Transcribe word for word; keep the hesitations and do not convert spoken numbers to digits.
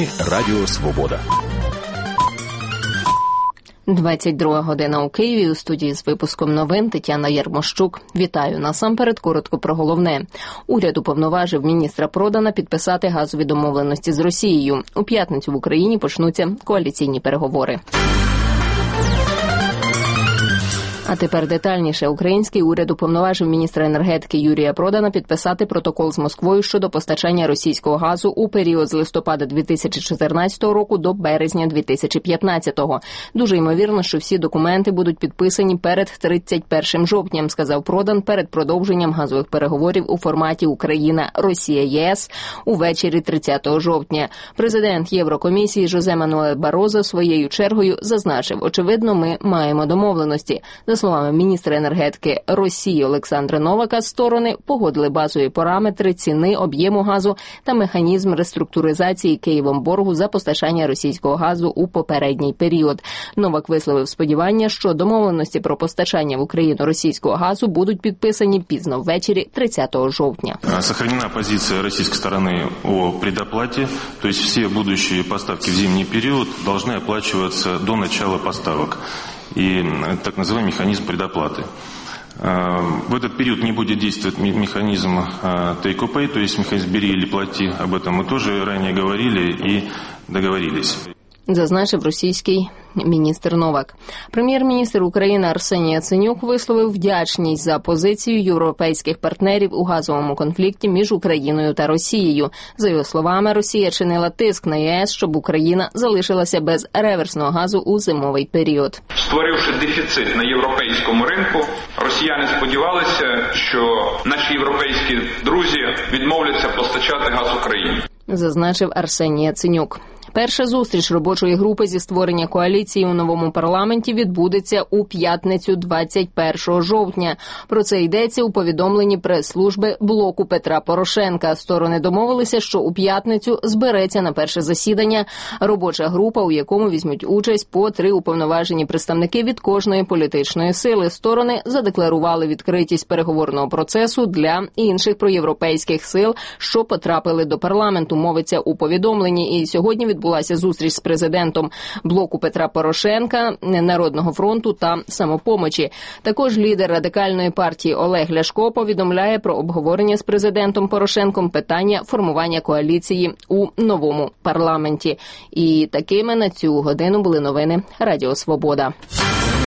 Новини Радіо Свобода. двадцять друга година у Києві. У студії з випуском новин Тетяна Ярмощук. Вітаю. Насамперед коротко про головне. Уряд уповноважив міністра Продана підписати газові домовленості з Росією. У п'ятницю в Україні почнуться коаліційні переговори. А тепер детальніше. Український уряд уповноважив міністра енергетики Юрія Продана підписати протокол з Москвою щодо постачання російського газу у період з листопада дві тисячі чотирнадцятого року до березня дві тисячі п'ятнадцятого. Дуже ймовірно, що всі документи будуть підписані перед тридцять першим жовтня, сказав Продан перед продовженням газових переговорів у форматі Україна-Росія-ЄС увечері тридцятого жовтня. Президент Єврокомісії Жозе Мануель Барозо своєю чергою зазначив, очевидно, ми маємо домовленості. За словами міністра енергетики Росії Олександра Новака, сторони погодили базові параметри ціни, об'єму газу та механізм реструктуризації Києвом боргу за постачання російського газу у попередній період. Новак висловив сподівання, що домовленості про постачання в Україну російського газу будуть підписані пізно ввечері тридцятого жовтня. Сохранена позиція російської сторони о предоплаті, тобто всі будущі поставки в зимній період повинні оплачуватися до початку поставок. И так называемый механизм предоплаты. В этот период не будет действовать механизм take-or-pay, то есть механизм «бери или плати». Об этом мы тоже ранее говорили и договорились. Зазначив російський міністр Новак. Прем'єр-міністр України Арсеній Яценюк висловив вдячність за позицію європейських партнерів у газовому конфлікті між Україною та Росією. За його словами, Росія чинила тиск на ЄС, щоб Україна залишилася без реверсного газу у зимовий період. Створивши дефіцит на європейському ринку, росіяни сподівалися, що наші європейські друзі відмовляться постачати газ Україні. Зазначив Арсеній Яценюк. Перша зустріч робочої групи зі створення коаліції у новому парламенті відбудеться у п'ятницю двадцять першого жовтня. Про це йдеться у повідомленні прес-служби блоку Петра Порошенка. Сторони домовилися, що у п'ятницю збереться на перше засідання робоча група, у якому візьмуть участь по три уповноважені представники від кожної політичної сили. Сторони задекларували відкритість переговорного процесу для інших проєвропейських сил, що потрапили до парламенту, мовиться у повідомленні. І сьогодні від Відбулася зустріч з президентом блоку Петра Порошенка, Народного фронту та Самопомочі. Також лідер Радикальної партії Олег Ляшко повідомляє про обговорення з президентом Порошенком питання формування коаліції у новому парламенті. І такими на цю годину були новини Радіо Свобода.